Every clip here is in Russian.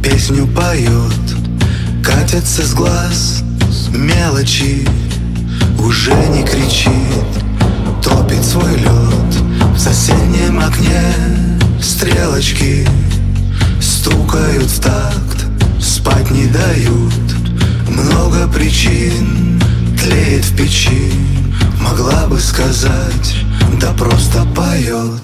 песню поет. Катятся с глаз мелочи, уже не кричит, топит свой лед. В соседнем окне стрелочки стукают в такт, спать не дают. Много причин тлеет в печи, могла бы сказать, да просто поет.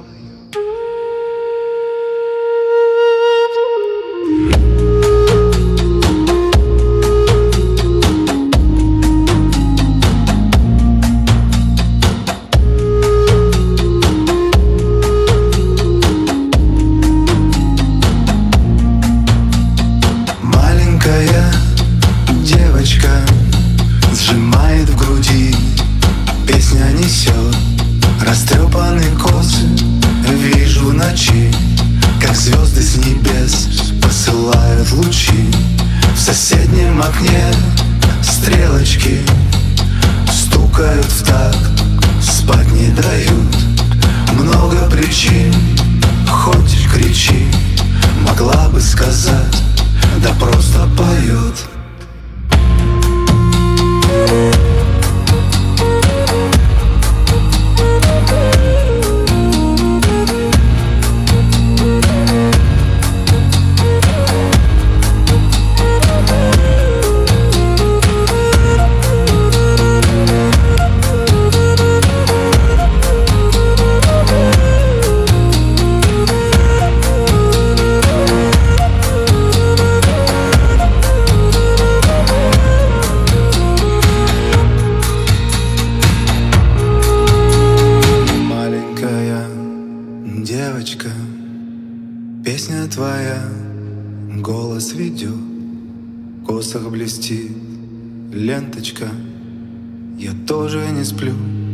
Маленькая девочка сжимает в груди, песня несет растрепанные косы. Вижу в ночи, как звезды с небес посылают лучи. В соседнем окне стрелочки стукают в такт, спать не дают. Много причин, хоть кричи, могла бы сказать, да просто поет. Девочка, песня твоя, голос ведет, в косах блестит ленточка. Я тоже не сплю,